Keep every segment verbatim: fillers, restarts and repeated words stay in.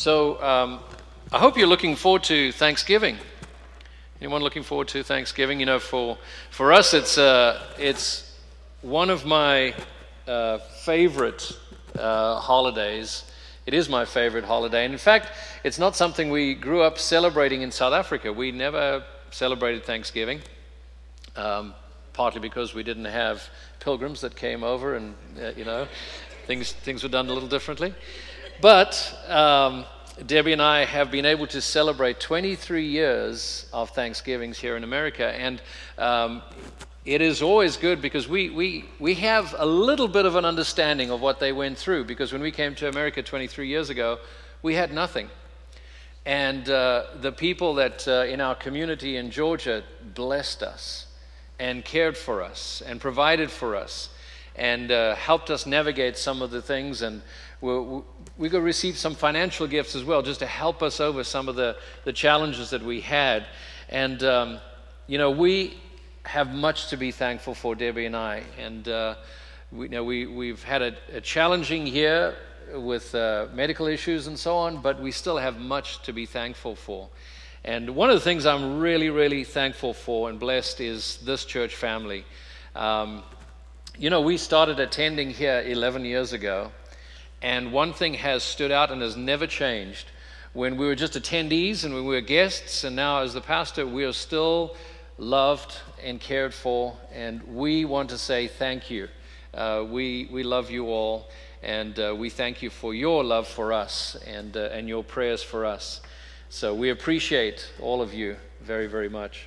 So um, I hope you're looking forward to Thanksgiving. Anyone looking forward to Thanksgiving? You know, for for us, it's uh, it's one of my uh, favorite uh, holidays. It is my favorite holiday, and in fact, it's not something we grew up celebrating in South Africa. We never celebrated Thanksgiving, um, partly because we didn't have pilgrims that came over, and uh, you know, things things were done a little differently. But um, Debbie and I have been able to celebrate twenty-three years of Thanksgivings here in America, and um, it is always good because we, we, we have a little bit of an understanding of what they went through, because when we came to America twenty-three years ago, we had nothing. And uh, the people that uh, in our community in Georgia blessed us and cared for us and provided for us and uh, helped us navigate some of the things, and we we could receive some financial gifts as well, just to help us over some of the, the challenges that we had. And, um, you know, we have much to be thankful for, Debbie and I. And, uh, we, you know, we, we've had a, a challenging year with uh, medical issues and so on, but we still have much to be thankful for. And one of the things I'm really, really thankful for and blessed is this church family. Um, you know, we started attending here eleven years ago. And one thing has stood out and has never changed. When we were just attendees and when we were guests, and now as the pastor, we are still loved and cared for, and we want to say thank you. Uh, we we love you all, and uh, we thank you for your love for us and uh, and your prayers for us. So we appreciate all of you very, very much.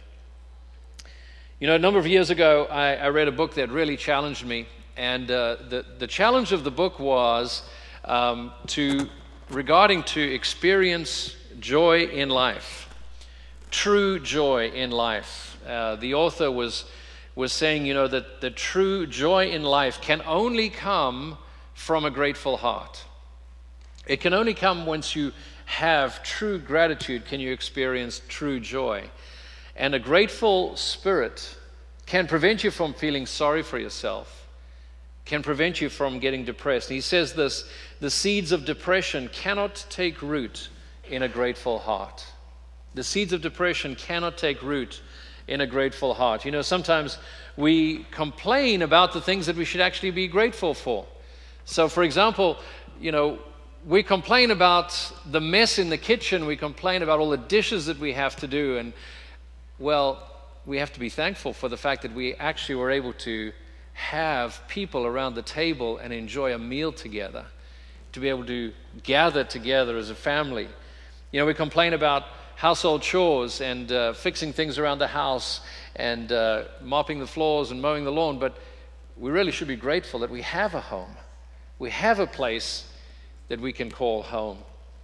You know, a number of years ago, I, I read a book that really challenged me, and uh, the the challenge of the book was Um, to regarding to experience joy in life, true joy in life. Uh, the author was was saying, you know, that the true joy in life can only come from a grateful heart. It can only come once you have true gratitude. Can you experience true joy? And a grateful spirit can prevent you from feeling sorry for yourself, can prevent you from getting depressed. And he says this: the seeds of depression cannot take root in a grateful heart. The seeds of depression cannot take root in a grateful heart. You know, sometimes we complain about the things that we should actually be grateful for. So, for example, you know, we complain about the mess in the kitchen. We complain about all the dishes that we have to do. And, well, we have to be thankful for the fact that we actually were able to have people around the table and enjoy a meal together, to be able to gather together as a family. You know, we complain about household chores and uh, fixing things around the house and uh, mopping the floors and mowing the lawn, but we really should be grateful that we have a home. We have a place that we can call home.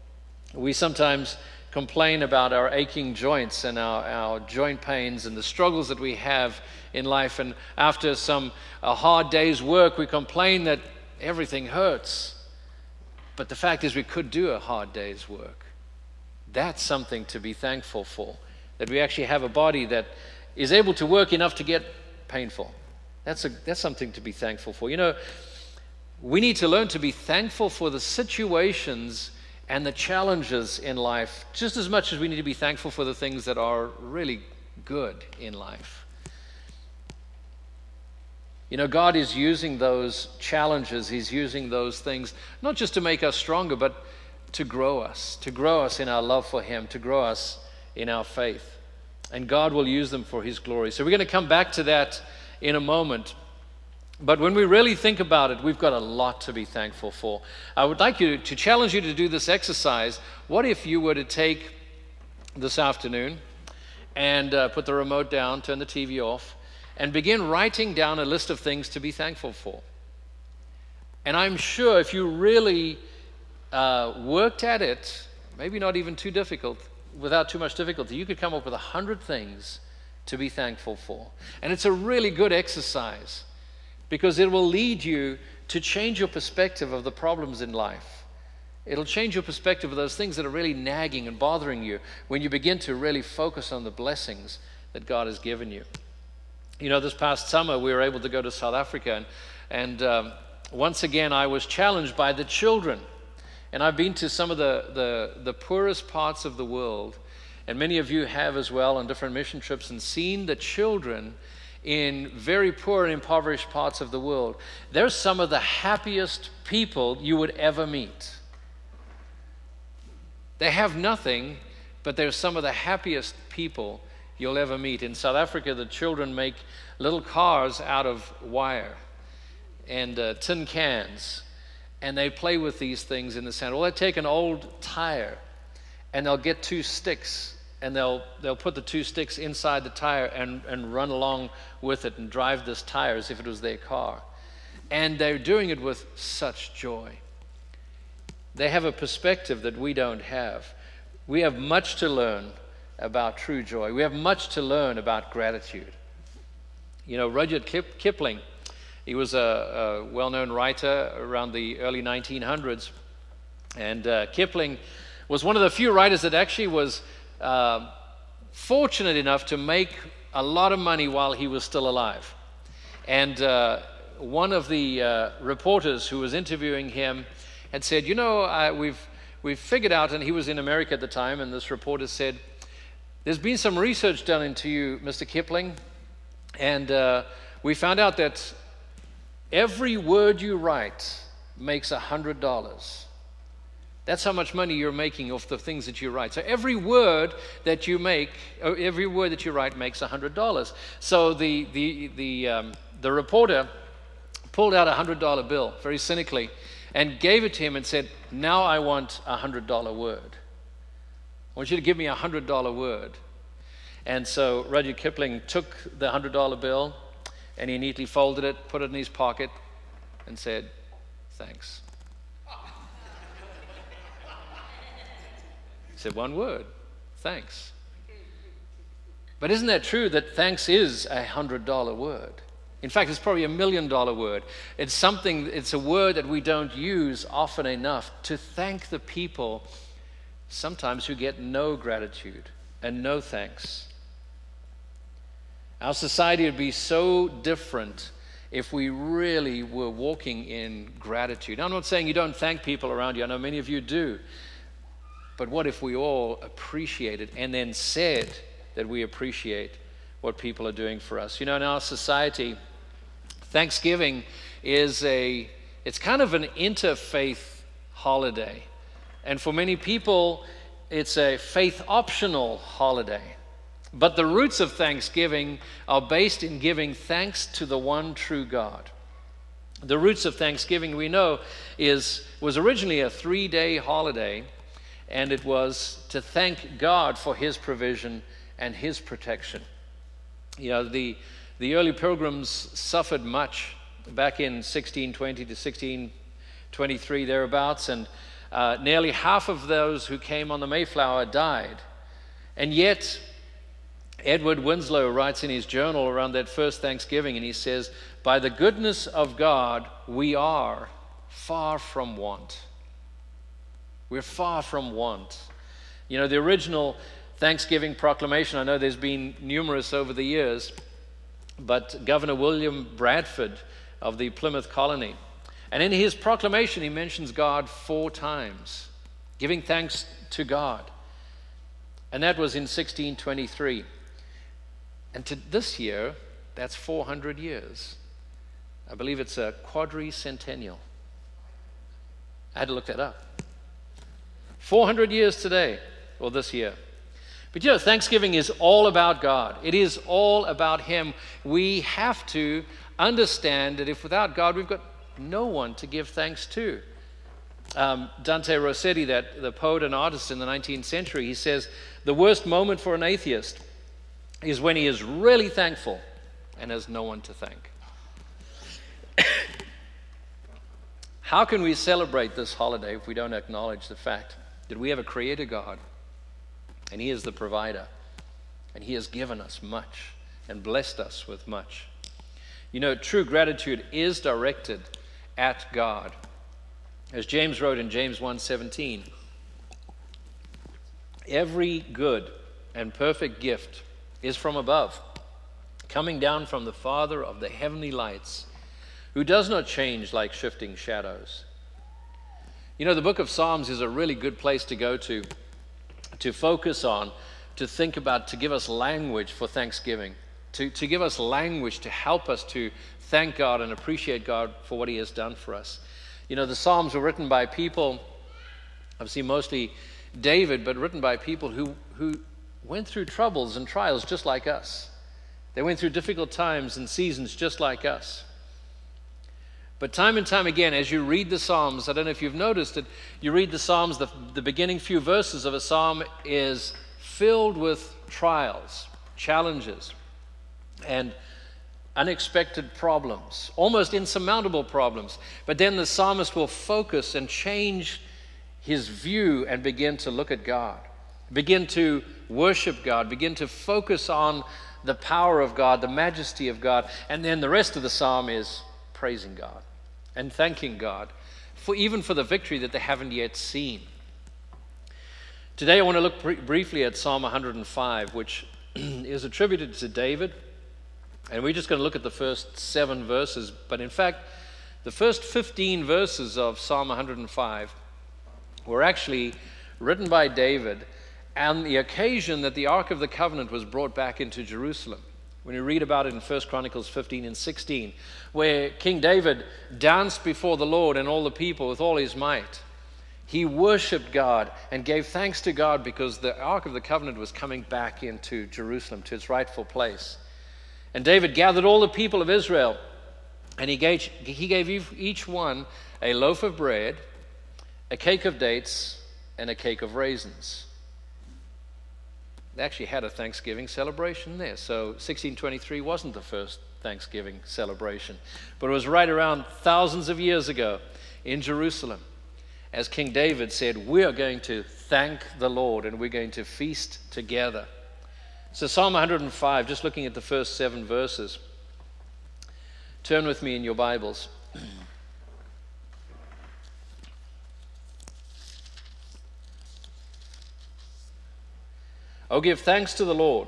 We sometimes complain about our aching joints and our, our joint pains and the struggles that we have in life, and after some a hard day's work, we complain that everything hurts. But the fact is, we could do a hard day's work. That's something to be thankful for, that we actually have a body that is able to work enough to get painful. That's a that's something to be thankful for. You know, we need to learn to be thankful for the situations and the challenges in life just as much as we need to be thankful for the things that are really good in life. You know, God is using those challenges, He's using those things, not just to make us stronger, but to grow us, to grow us in our love for Him, to grow us in our faith. And God will use them for His glory. So we're going to come back to that in a moment. But when we really think about it, we've got a lot to be thankful for. I would like you to challenge you to do this exercise. What if you were to take this afternoon and uh, put the remote down, turn the T V off, and begin writing down a list of things to be thankful for? And I'm sure if you really uh, worked at it, maybe not even too difficult, without too much difficulty, you could come up with a hundred things to be thankful for. And it's a really good exercise, because it will lead you to change your perspective of the problems in life. It'll change your perspective of those things that are really nagging and bothering you when you begin to really focus on the blessings that God has given you. You know, this past summer we were able to go to South Africa, and, and um, once again I was challenged by the children. And I've been to some of the, the, the poorest parts of the world, and many of you have as well on different mission trips, and seen the children in very poor and impoverished parts of the world. They're some of the happiest people you would ever meet. They have nothing, but they're some of the happiest people you'll ever meet. In South Africa, the children make little cars out of wire and uh, tin cans, and they play with these things in the sand. Well, they take an old tire, and they'll get two sticks, and they'll they'll put the two sticks inside the tire and, and run along with it and drive this tire as if it was their car. And they're doing it with such joy. They have a perspective that we don't have. We have much to learn about true joy. We have much to learn about gratitude. You know, Rudyard Kip- Kipling, he was a, a well-known writer around the early nineteen hundreds. And uh, Kipling was one of the few writers that actually was uh, fortunate enough to make a lot of money while he was still alive. And uh, one of the uh, reporters who was interviewing him had said, you know, uh, we've, we've figured out, and he was in America at the time, and this reporter said, there's been some research done into you, Mister Kipling, and uh, we found out that every word you write makes one hundred dollars. That's how much money you're making off the things that you write. So every word that you make, or every word that you write makes one hundred dollars. So the, the, the, um, the reporter pulled out a one hundred dollar bill, very cynically, and gave it to him and said, now I want a one hundred dollar word. I want you to give me a one hundred dollar word. And so Rudyard Kipling took the one hundred dollar bill, and he neatly folded it, put it in his pocket, and said, thanks. He said one word, thanks. But isn't that true that thanks is a one hundred dollar word? In fact, it's probably a million dollar word. It's something, it's a word that we don't use often enough to thank the people sometimes who get no gratitude and no thanks. Our society would be so different if we really were walking in gratitude. Now, I'm not saying you don't thank people around you. I know many of you do. But what if we all appreciated and then said that we appreciate what people are doing for us? You know, in our society, Thanksgiving is a, it's kind of an interfaith holiday. And for many people, it's a faith-optional holiday. But the roots of Thanksgiving are based in giving thanks to the one true God. The roots of Thanksgiving, we know, is was originally a three-day holiday, and it was to thank God for His provision and His protection. You know, the, the early pilgrims suffered much back in sixteen twenty to sixteen twenty-three, thereabouts, and uh, nearly half of those who came on the Mayflower died. And yet, Edward Winslow writes in his journal around that first Thanksgiving, and he says, by the goodness of God, we are far from want. We're far from want. You know, the original Thanksgiving proclamation, I know there's been numerous over the years, but Governor William Bradford of the Plymouth Colony, and in his proclamation he mentions God four times, giving thanks to God. And that was in sixteen twenty-three. And to this year, that's four hundred years. I believe it's a quadricentennial. I had to look that up. four hundred years today, or this year. But you know, Thanksgiving is all about God. It is all about Him. We have to understand that if without God, we've got no one to give thanks to. Um, Dante Rossetti, that the poet and artist in the nineteenth century, he says, the worst moment for an atheist is when he is really thankful and has no one to thank. How can we celebrate this holiday if we don't acknowledge the fact that we have a creator God, and He is the provider, and He has given us much and blessed us with much? You know, true gratitude is directed at God. As James wrote in James one seventeen, every good and perfect gift is from above, coming down from the Father of the heavenly lights, who does not change like shifting shadows. You know, the book of Psalms is a really good place to go to, to focus on, to think about, to give us language for thanksgiving, to, to give us language to help us to thank God and appreciate God for what he has done for us. You know, the Psalms were written by people, obviously mostly David, but written by people who, who went through troubles and trials just like us. They went through difficult times and seasons just like us. But time and time again, as you read the Psalms, I don't know if you've noticed it, you read the Psalms, the, the beginning few verses of a psalm is filled with trials, challenges, and unexpected problems, almost insurmountable problems. But then the psalmist will focus and change his view and begin to look at God, begin to worship God, begin to focus on the power of God, the majesty of God. And then the rest of the psalm is praising God and thanking God for even for the victory that they haven't yet seen. Today I want to look br- briefly at Psalm one hundred five, which is attributed to David. And we're just going to look at the first seven verses. But in fact, the first fifteen verses of Psalm one hundred five were actually written by David on the occasion that the Ark of the Covenant was brought back into Jerusalem. When you read about it in First Chronicles fifteen and sixteen, where King David danced before the Lord and all the people with all his might. He worshiped God and gave thanks to God because the Ark of the Covenant was coming back into Jerusalem to its rightful place. And David gathered all the people of Israel, and he gave, he gave each one a loaf of bread, a cake of dates, and a cake of raisins. They actually had a Thanksgiving celebration there. So sixteen twenty-three wasn't the first Thanksgiving celebration, but it was right around thousands of years ago in Jerusalem, as King David said, we are going to thank the Lord and we're going to feast together. So Psalm one hundred five, just looking at the first seven verses. Turn with me in your Bibles. Oh, give thanks to the Lord.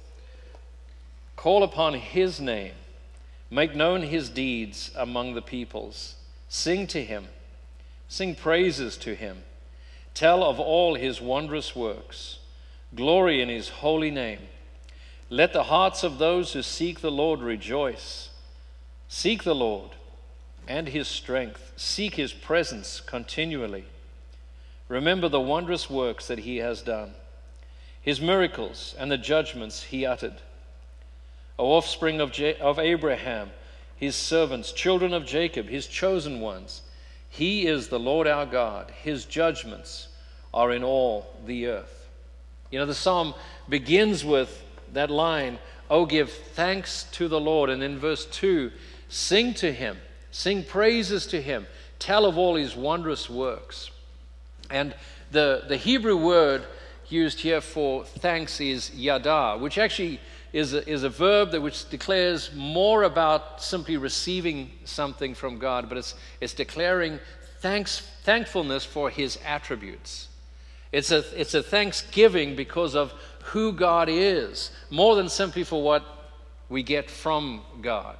Call upon his name. Make known his deeds among the peoples. Sing to him. Sing praises to him. Tell of all his wondrous works. Glory in his holy name. Let the hearts of those who seek the Lord rejoice. Seek the Lord and his strength. Seek his presence continually. Remember the wondrous works that he has done, his miracles and the judgments he uttered. O offspring of, Je- of Abraham, his servants, children of Jacob, his chosen ones, he is the Lord our God. His judgments are in all the earth. You know, the psalm begins with that line, oh, give thanks to the Lord. And in verse two, sing to him, sing praises to him, tell of all his wondrous works. And the, the Hebrew word used here for thanks is yada, which actually is a, is a verb that which declares more about simply receiving something from God, but it's, it's declaring thanks, thankfulness for his attributes. It's a, it's a thanksgiving because of who God is, more than simply for what we get from God.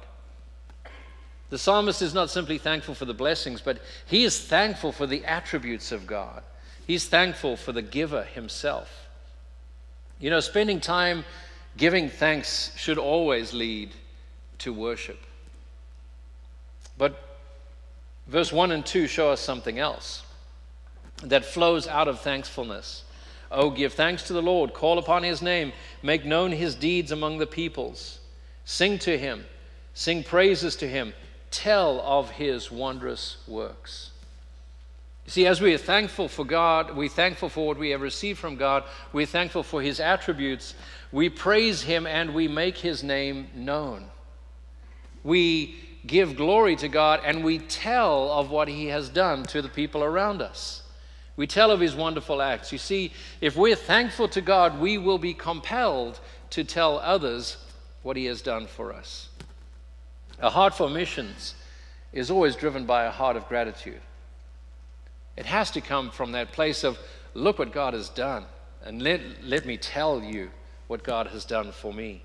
The psalmist is not simply thankful for the blessings, but he is thankful for the attributes of God. He's thankful for the giver himself. You know, spending time giving thanks should always lead to worship. But verse one and two show us something else that flows out of thankfulness. Oh, give thanks to the Lord, call upon his name, make known his deeds among the peoples. Sing to him, sing praises to him, tell of his wondrous works. You see, as we are thankful for God, we're thankful for what we have received from God, we're thankful for his attributes, we praise him and we make his name known. We give glory to God and we tell of what he has done to the people around us. We tell of his wonderful acts. You see, if we're thankful to God, we will be compelled to tell others what he has done for us. A heart for missions is always driven by a heart of gratitude. It has to come from that place of, look what God has done, and let, let me tell you what God has done for me.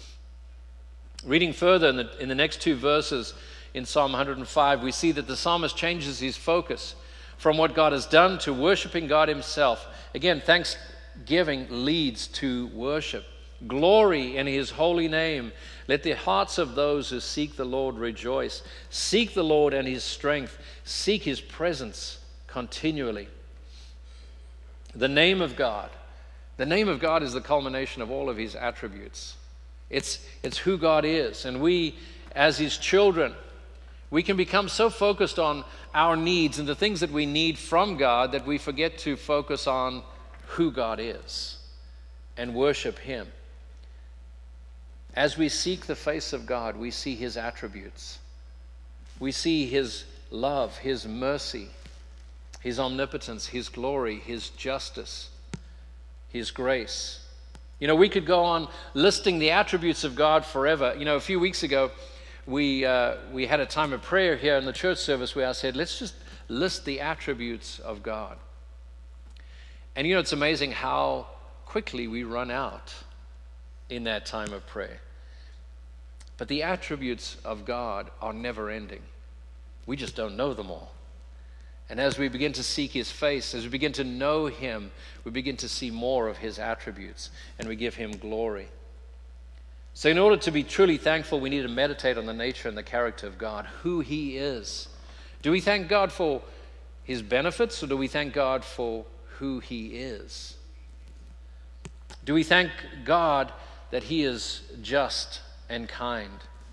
Reading further in the, in the next two verses in Psalm one hundred five, we see that the psalmist changes his focus from what God has done to worshiping God himself. Again, thanksgiving leads to worship. Glory in his holy name. Let the hearts of those who seek the Lord rejoice. Seek the Lord and his strength. Seek his presence continually. The name of God. The name of God is the culmination of all of his attributes. It's, it's who God is. And we, as his children, we can become so focused on our needs and the things that we need from God that we forget to focus on who God is and worship him. As we seek the face of God, we see his attributes. We see his love, his mercy, his omnipotence, his glory, his justice, his grace. You know, we could go on listing the attributes of God forever. You know, a few weeks ago, we uh, we had a time of prayer here in the church service where I said, let's just list the attributes of God. And you know, it's amazing how quickly we run out in that time of prayer. But the attributes of God are never ending. We just don't know them all. And as we begin to seek his face, as we begin to know him, we begin to see more of his attributes, and we give him glory. So in order to be truly thankful, we need to meditate on the nature and the character of God, who he is. Do we thank God for his benefits, or do we thank God for who he is? Do we thank God that he is just and kind?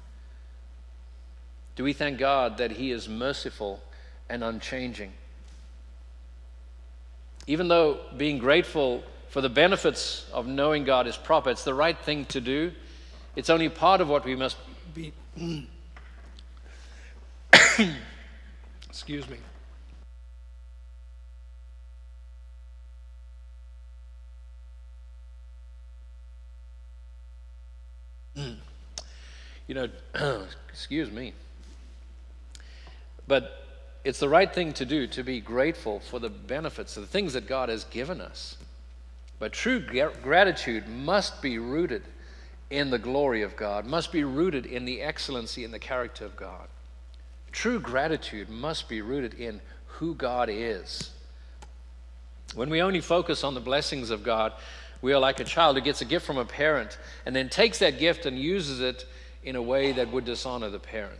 Do we thank God that he is merciful and unchanging? Even though being grateful for the benefits of knowing God is proper, it's the right thing to do, it's only part of what we must be. Excuse me. You know, excuse me. But it's the right thing to do, to be grateful for the benefits of the things that God has given us. But true gratitude must be rooted in the glory of God, must be rooted in the excellency and the character of God. True gratitude must be rooted in who God is. When we only focus on the blessings of God, we are like a child who gets a gift from a parent and then takes that gift and uses it in a way that would dishonor the parent.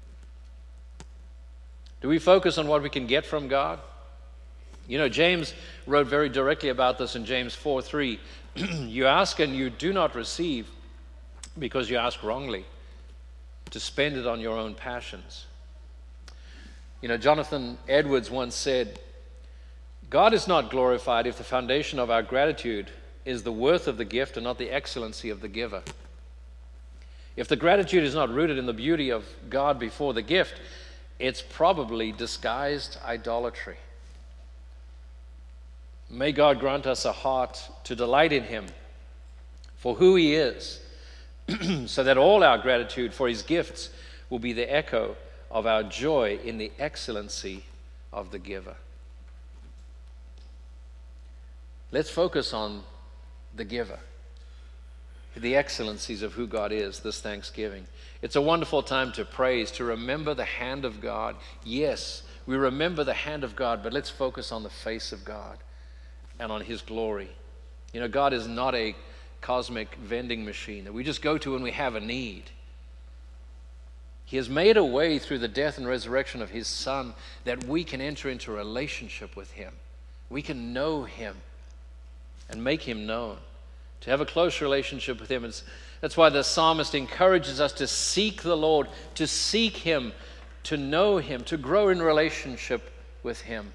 Do we focus on what we can get from God? You know, James wrote very directly about this in James four three. You ask and you do not receive because you ask wrongly, to spend it on your own passions. You know, Jonathan Edwards once said, God is not glorified if the foundation of our gratitude is the worth of the gift and not the excellency of the giver. If the gratitude is not rooted in the beauty of God before the gift, it's probably disguised idolatry. May God grant us a heart to delight in him for who he is, so that all our gratitude for his gifts will be the echo of our joy in the excellency of the giver. Let's focus on the giver, the excellencies of who God is this Thanksgiving. It's a wonderful time to praise, to remember the hand of God. Yes, we remember the hand of God, but let's focus on the face of God and on his glory. You know, God is not a cosmic vending machine that we just go to when we have a need. He has made a way through the death and resurrection of his Son that we can enter into a relationship with him. We can know him and make him known. To have a close relationship with him. It's, that's why the psalmist encourages us to seek the Lord, to seek him, to know him, to grow in relationship with him.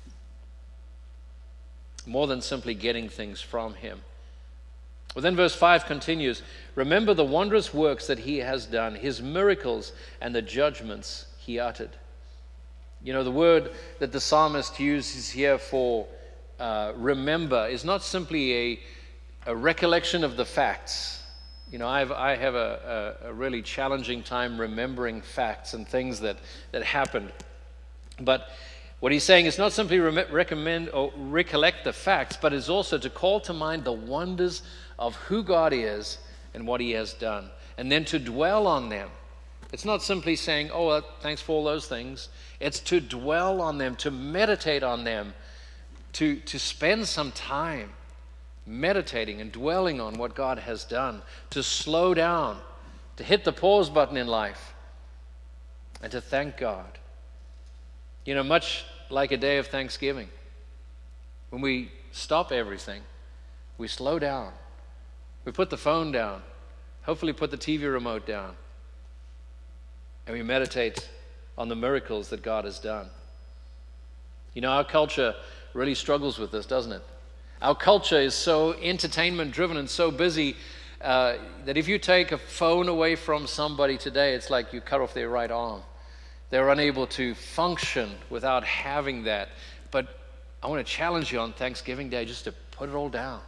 More than simply getting things from him. Well, then verse five continues, remember the wondrous works that he has done, his miracles and the judgments he uttered. You know, the word that the psalmist uses here for uh, remember is not simply a, a recollection of the facts. You know, I've, I have a, a, a really challenging time remembering facts and things that, that happened. But what he's saying is not simply re- recommend or recollect the facts, but is also to call to mind the wonders of who God is and what he has done, and then to dwell on them It's not simply saying, oh, well, thanks for all those things. It's to dwell on them, to meditate on them, to, to spend some time meditating and dwelling on what God has done, to slow down, to hit the pause button in life, and to thank God. You know, much like a day of Thanksgiving, when we stop everything, we slow down, we put the phone down, hopefully put the T V remote down, and we meditate on the miracles that God has done. You know, our culture really struggles with this, doesn't it? Our culture is so entertainment driven and so busy uh, that if you take a phone away from somebody today, it's like you cut off their right arm. They're unable to function without having that. But I want to challenge you on Thanksgiving Day just to put it all down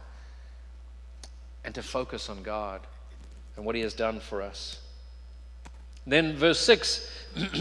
and to focus on God and what He has done for us. Then verse six,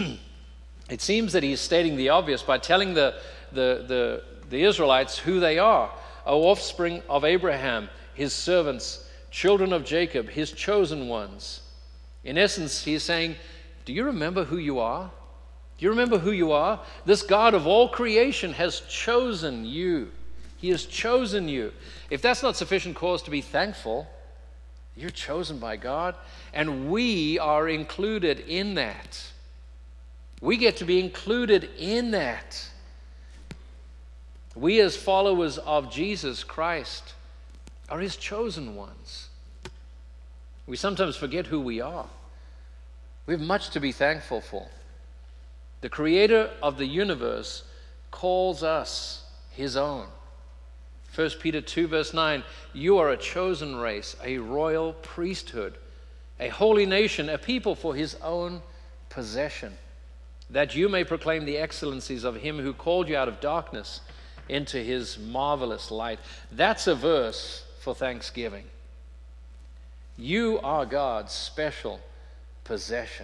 it seems that he's stating the obvious by telling the, the, the, the Israelites who they are. O offspring of Abraham, his servants, children of Jacob, his chosen ones. In essence, he's saying, do you remember who you are? Do you remember who you are? This God of all creation has chosen you. He has chosen you. If that's not sufficient cause to be thankful, you're chosen by God, and we are included in that. We get to be included in that. We as followers of Jesus Christ are His chosen ones. We sometimes forget who we are. We have much to be thankful for. The Creator of the universe calls us His own. First Peter two verse nine, you are a chosen race, a royal priesthood, a holy nation, a people for His own possession, that you may proclaim the excellencies of Him who called you out of darkness into His marvelous light. That's a verse for Thanksgiving. You are God's special possession.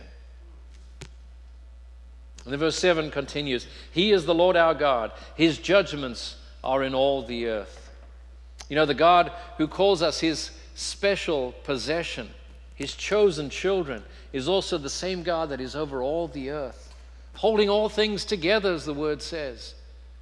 And then verse seven continues, He is the Lord our God. His judgments are in all the earth. You know, the God who calls us His special possession, His chosen children, is also the same God that is over all the earth, holding all things together, as the word says.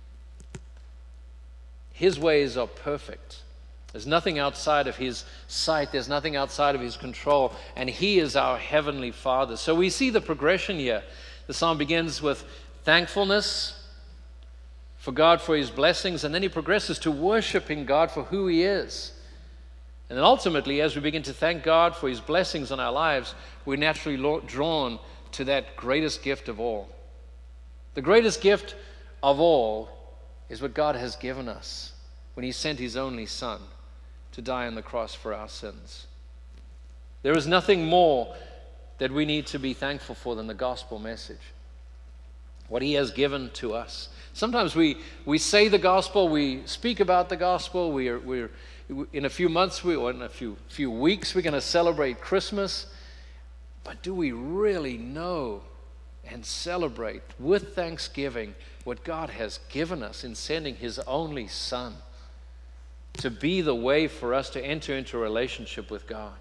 His ways are perfect. There's nothing outside of His sight. There's nothing outside of His control. And He is our Heavenly Father. So we see the progression here. The psalm begins with thankfulness for God for His blessings, and then he progresses to worshiping God for who He is. And then ultimately, as we begin to thank God for His blessings on our lives, we're naturally drawn to that greatest gift of all. The greatest gift of all is what God has given us when He sent His only Son to die on the cross for our sins. There is nothing more that we need to be thankful for than the gospel message, what He has given to us. Sometimes we, we say the gospel, we speak about the gospel, we are, we're, in a few months, we, or in a few, few weeks, we're going to celebrate Christmas. But do we really know and celebrate with thanksgiving what God has given us in sending His only Son to be the way for us to enter into a relationship with God?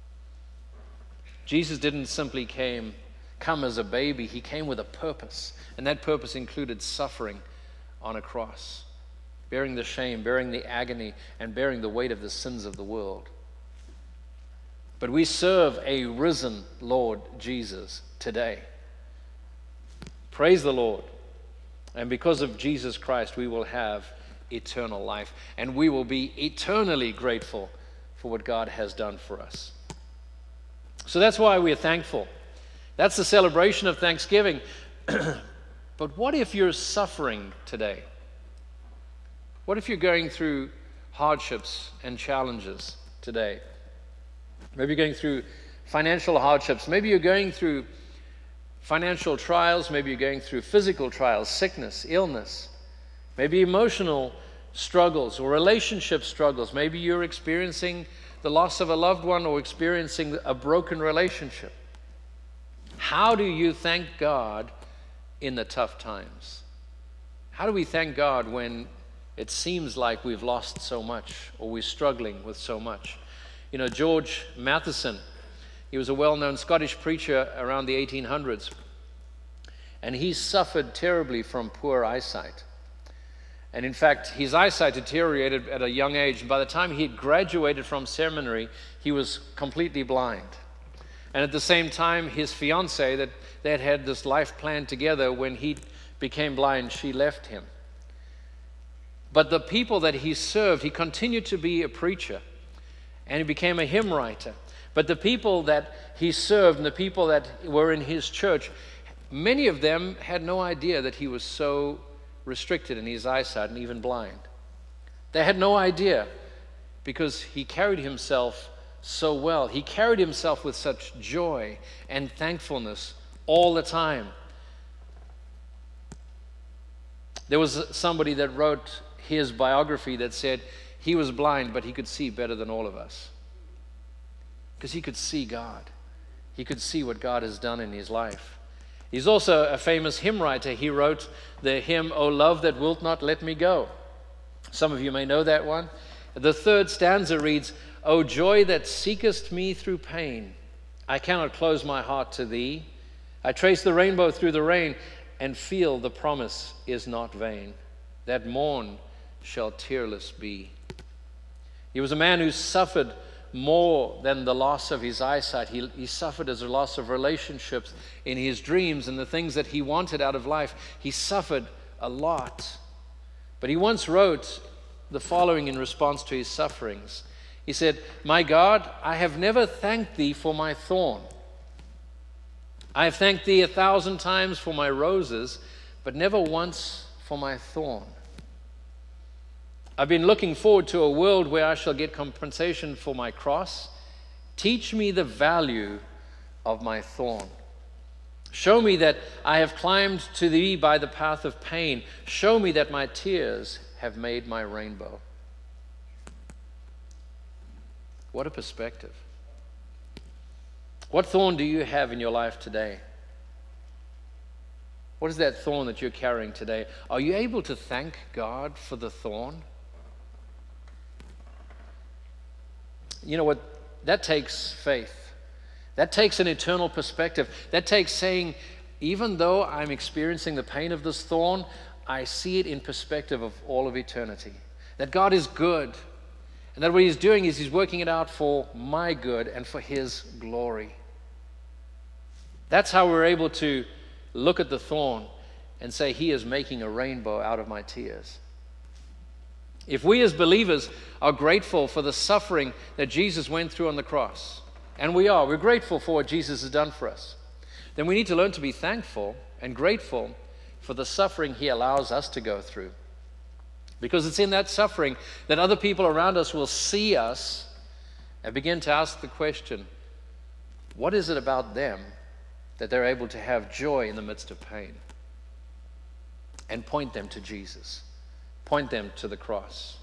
Jesus didn't simply came, come as a baby. He came with a purpose, and that purpose included suffering on a cross, bearing the shame, bearing the agony, and bearing the weight of the sins of the world. But we serve a risen Lord Jesus today. Praise the Lord. And because of Jesus Christ, we will have eternal life, and we will be eternally grateful for what God has done for us. So that's why we are thankful. That's the celebration of Thanksgiving. But what if you're suffering today? What if you're going through hardships and challenges today? Maybe you're going through financial hardships. Maybe you're going through financial trials. Maybe you're going through physical trials, sickness, illness. Maybe emotional struggles or relationship struggles. Maybe you're experiencing the loss of a loved one or experiencing a broken relationship. How do you thank God in the tough times? How do we thank God when it seems like we've lost so much or we're struggling with so much? You know, George Matheson, He was a well-known Scottish preacher around the eighteen hundreds. And he suffered terribly from poor eyesight. And in fact, his eyesight deteriorated at a young age. And by the time he had graduated from seminary, he was completely blind. And at the same time, his fiancée, that they had had this life plan together, when he became blind, she left him. But the people that he served, he continued to be a preacher. And he became a hymn writer. But the people that he served and the people that were in his church, many of them had no idea that he was so restricted in his eyesight and even blind. They had no idea, because he carried himself so well. He carried himself with such joy and thankfulness all the time. There was somebody that wrote his biography that said he was blind, but he could see better than all of us. Because he could see God. He could see what God has done in his life. He's also a famous hymn writer. He wrote the hymn, "O Love That Wilt Not Let Me Go." Some of you may know that one. The third stanza reads, "O joy that seekest me through pain, I cannot close my heart to thee. I trace the rainbow through the rain, and feel the promise is not vain. That morn shall tearless be." He was a man who suffered more than the loss of his eyesight. He, he suffered as a loss of relationships in his dreams and the things that he wanted out of life. He suffered a lot. But he once wrote the following in response to his sufferings. He said, "My God, I have never thanked thee for my thorn. I have thanked thee a thousand times for my roses, but never once for my thorn. I've been looking forward to a world where I shall get compensation for my cross. Teach me the value of my thorn. Show me that I have climbed to thee by the path of pain. Show me that my tears have made my rainbow." What a perspective. What thorn do you have in your life today? What is that thorn that you're carrying today? Are you able to thank God for the thorn? You know what? That takes faith. That takes an eternal perspective. That takes saying, even though I'm experiencing the pain of this thorn, I see it in perspective of all of eternity. That God is good. And that what he's doing is he's working it out for my good and for his glory. That's how we're able to look at the thorn and say, he is making a rainbow out of my tears. If we as believers are grateful for the suffering that Jesus went through on the cross, and we are, we're grateful for what Jesus has done for us, then we need to learn to be thankful and grateful for the suffering he allows us to go through. Because it's in that suffering that other people around us will see us and begin to ask the question, what is it about them that they're able to have joy in the midst of pain? And point them to Jesus. Point them to the cross.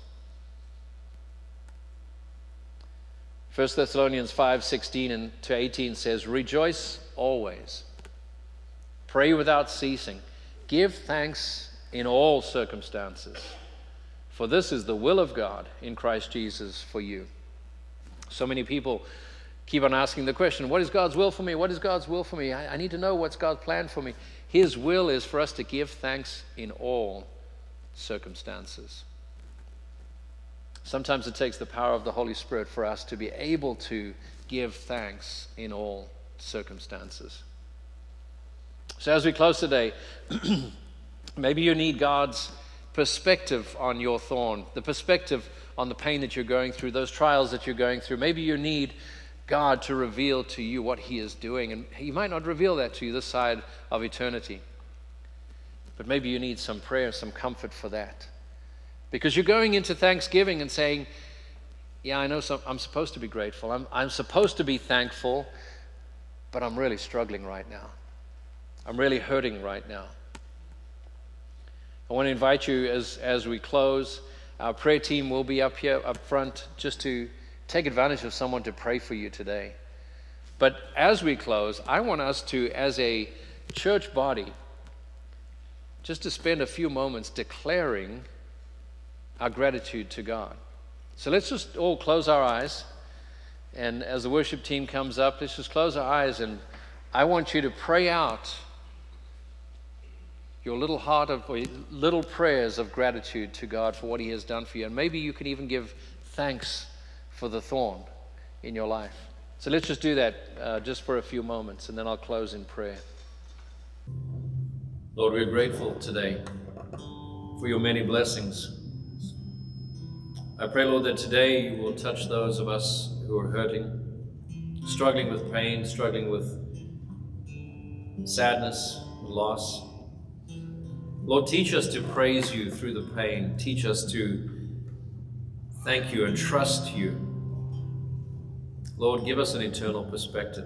First Thessalonians five sixteen and to eighteen says, "Rejoice always. Pray without ceasing. Give thanks in all circumstances. For this is the will of God in Christ Jesus for you." So many people keep on asking the question, what is God's will for me? What is God's will for me? I, I need to know what's God's plan for me. His will is for us to give thanks in all circumstances. Sometimes it takes the power of the Holy Spirit for us to be able to give thanks in all circumstances. So as we close today, maybe you need God's perspective on your thorn, the perspective on the pain that you're going through, those trials that you're going through. Maybe you need God to reveal to you what he is doing, and he might not reveal that to you this side of eternity. But maybe you need some prayer, some comfort for that. Because you're going into Thanksgiving and saying, yeah, I know some, I'm supposed to be grateful. I'm, I'm supposed to be thankful, but I'm really struggling right now. I'm really hurting right now. I want to invite you as, as we close. Our prayer team will be up here, up front, just to take advantage of someone to pray for you today. But as we close, I want us to, as a church body, just to spend a few moments declaring our gratitude to God. So let's just all close our eyes And as the worship team comes up, let's just close our eyes, and I want you to pray out your little heart of, or little prayers of gratitude to God for what He has done for you. And maybe you can even give thanks for the thorn in your life. So let's just do that uh, just for a few moments, and then I'll close in prayer. Lord, we're grateful today for your many blessings. I pray, Lord, that today you will touch those of us who are hurting, struggling with pain, struggling with sadness, loss. Lord, teach us to praise you through the pain. Teach us to thank you and trust you. Lord, give us an eternal perspective.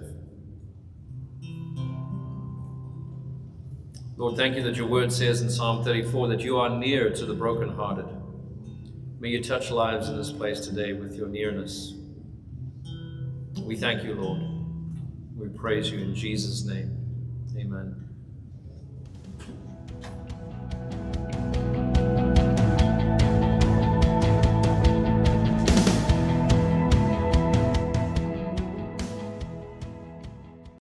Lord, thank you that your word says in Psalm thirty-four that you are near to the brokenhearted. May you touch lives in this place today with your nearness. We thank you, Lord. We praise you in Jesus' name. Amen.